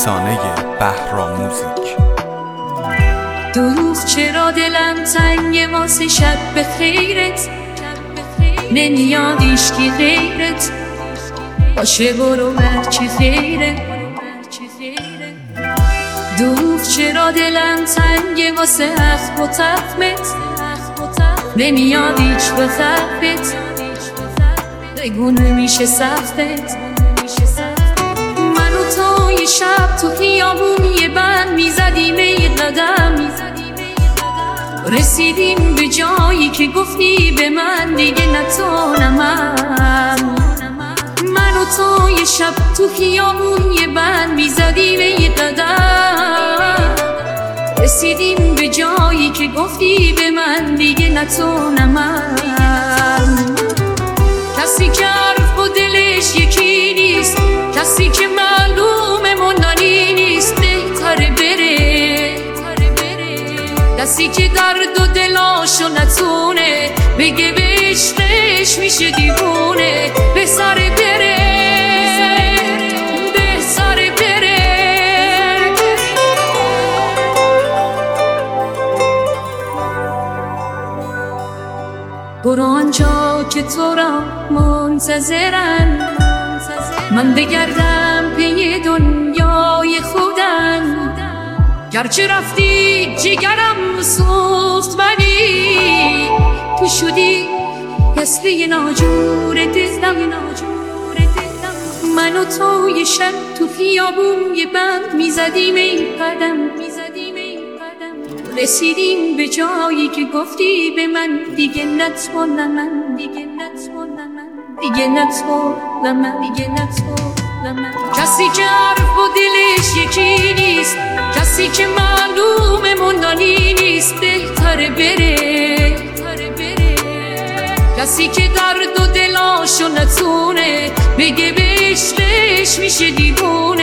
افسانه بهراموزیک. دروغ چرا دلم تنگ واسه شب به خیرت، نمیاد ایشکی غیرت باشه، برو هرچی خیره. دروغ چرا دلم تنگ واسه حق و تخمت، نمیاد ایچ به خفت، بگو نمیشه سختت. من و تو یه شب تو خیابون یه بند میزدیم یه قدم، رسیدیم به جایی که گفتی به من دیگه نه تو نه من. من و تو یه شب تو خیابون یه بند میزدیم یه قدم، رسیدیم به جایی که گفتی به من دیگه نه تو نه من. کسی که حرف و دلش یکی نیست، کسی که معلومه موندنی نیست، بهتره بره. کسی که درد و دلاشو نتونه بگه به عشقش میشه دیوونه، بهتره بره، بهتره بره. برو آنجا که تو را منتظرن، من بگردم پی دنیای خودم. گرچه رفتی جگرم سوخت ولی تو شدی اصلی ناجور دلم. من و تو یه شب تو خیابون یه بند میزدیم این قدم، رسیدیم به جایی که گفتی به من دیگه نتوانم من، دیگه نتوانم من، دیگه نتوانم من، دیگه نتوانم من. کسی که حرف و دلش یکی نیست، کسی که معلومه موندنی نیست، بهتره بره. کسی که درد و دلاشو نتونه بگه به عشقش میشه دیوونه،